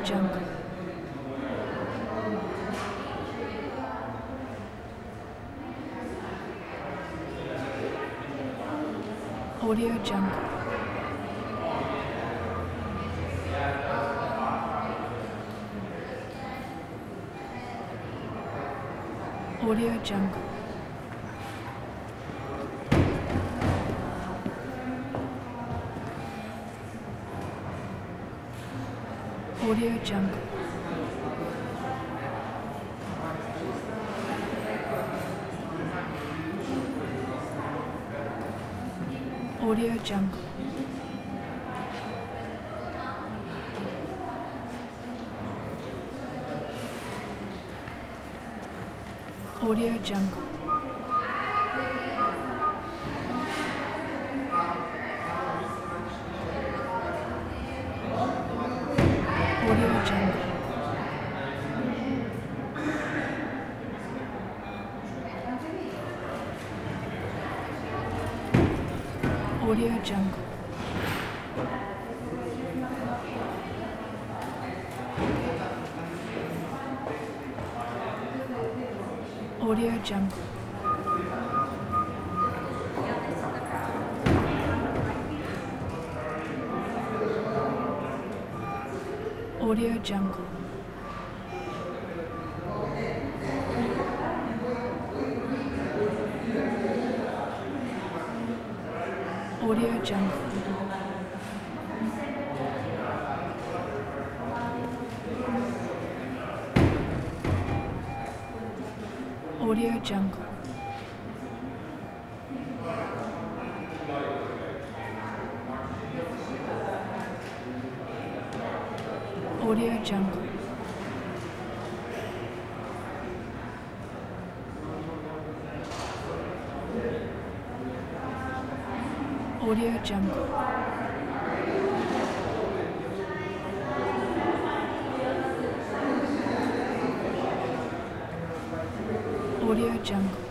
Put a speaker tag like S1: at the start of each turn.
S1: Jungle. Audio Jungle. Audio Jungle. Audio Jungle. Audio Jungle. Audio Jungle. Audio Jungle. Audio Jungle. Audio Jungle. Audio Jungle. Audio Jungle. Audio Jungle. Audio Jungle. Audio Jungle. Audio Jungle.